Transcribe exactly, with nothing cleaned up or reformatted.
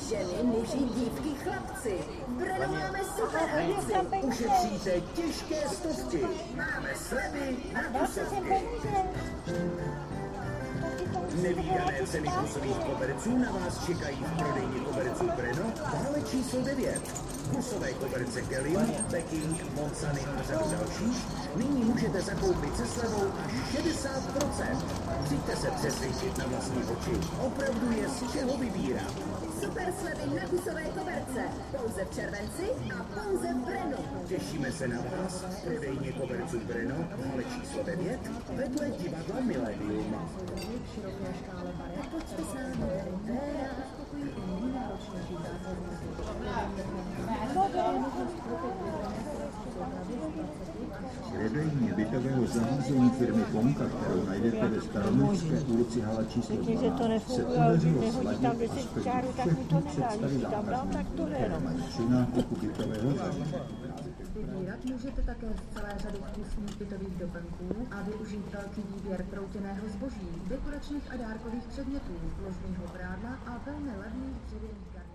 Ženy, muži, dívky, chlapci. V Brnu máme super akci. Ušetříte těžké stovky. Máme slevy na kusovky. Nevídané ceny kusových koberců na vás čekají v prodejně koberců Brno, dále číslo devět. Kusové koberce Kelly, Becking, Monsany a řadu dalších nyní můžete zakoupit se slevou až šedesát procent. Přijďte se přesvědčit na vlastní oči. Opravdu je z čeho vybírat. Super slevy na kusové koberce. Pouze v červenci a pouze v Brnu. Těšíme se na vás v prodejně koberců Brno, dále číslo devět, vedle divadla Millennium. Prodejní bytového zařízení firmy Ponka, kterou najdete ve Staroměstské ulici Hala číslo dvanáct, se podařilo sladit a splnit všechny představy zákazníků, které mají při nákupu bytového zařízení. Vybírat můžete také z celé řady vkusných bytových doplňků a využít velký výběr proutěného zboží, dekoračních a dárkových předmětů, ložního prádla a velmi levných dřevěných garnitů.